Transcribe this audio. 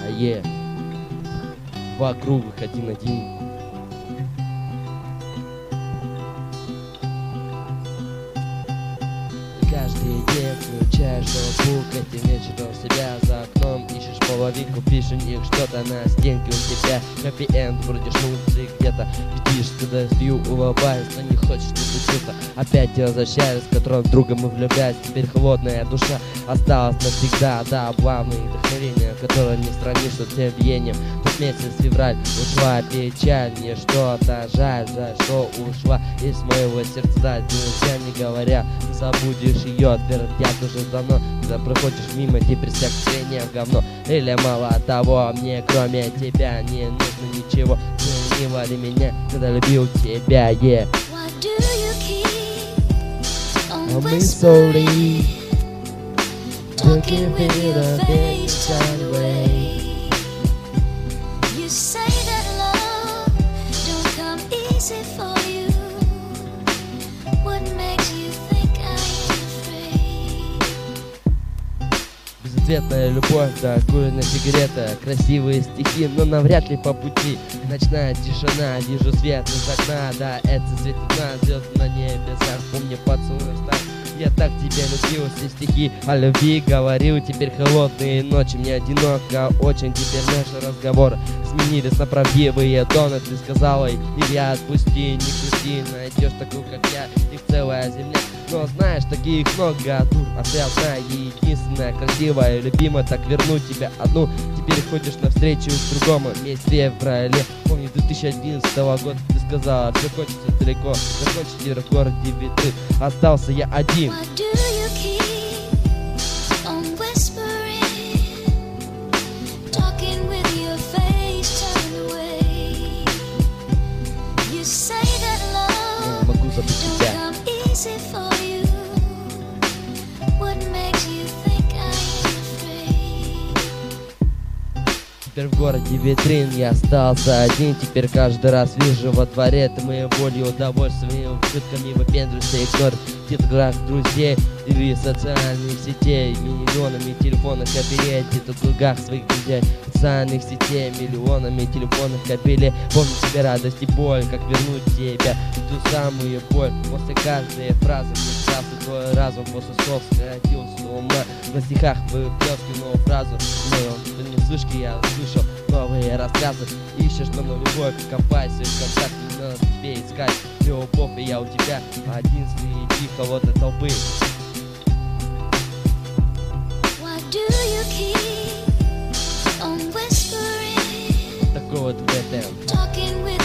Вокруг 1-1. Каждый день включаешь ноутбук, этим вечером себя за окном ищешь половинку, пишешь у них что-то на стенке у тебя. Хэппи-энд, вроде шмурцы где-то видишь, когда стою, улыбаюсь, но не хочешь не чувство. Опять я возвращаюсь, в котором друга мы влюбляюсь. Теперь холодная душа осталась навсегда. Да, главное вдохновение, которое не сравнишь с тем биением. Тот месяц февраль, ушла печаль, мне что-то жаль, что ушла из моего сердца. Нельзя не говоря, забудешь ее, твердят уже давно. Когда проходишь мимо, теперь стекление в говно. Или мало того, мне кроме тебя не нужно ничего. Ценила ли меня, когда любил тебя, I'm sorry, talking with your face away. You say that love don't come easy for you. What makes you think I'm afraid? Безответная любовь, да, куренная сигарета, красивые стихи, но навряд ли по пути. Ночная тишина, вижу свет из окна, да, это светит на звезды на небесах. Помню поцелуй стар, я так тебя любил, все стихи о любви говорил. Теперь холодные ночи, мне одиноко очень. Теперь наши разговоры сменились на правдивые тоны. Ты сказала, Илья, отпусти, не грусти, найдешь такую, как я, их целая земля. Но знаешь, таких много, дур, а ты одна, единственная, красивая, любимая. Так верну тебя одну, теперь ходишь навстречу к другому. Месяц феврале, помню, 2011 года ты сказала, все кончится далеко, закончите в городе ветры, остался я один. Why do you keep on whispering, talking with your face turned away? You say that love Могу забыть don't тебя. come easy for you. What makes you think I'm afraid? Теперь в городе витрин я остался один. Теперь каждый раз вижу во дворе ты моей болью, удовольствием, шутками выпендриваешься, игнор в тетрадях друзей или социальных сетей. Миллионами телефонных кабелей, в тетрадях своих друзей. Социальных сетей, миллионами телефонных кабелей. Помню тебе радость и боль, как вернуть тебя, ту самую боль. После каждой фразы мне твой разум, после слов сходил с ума. На стихах выплескивал фразу, но не слышки я слышал новые рассказы. Ищешь новую любовь, копайся в контакте, не надо тебе искать любовь, и я у тебя один среди холодной толпы. Why do you keep on whispering, Такой вот ВТ. talking with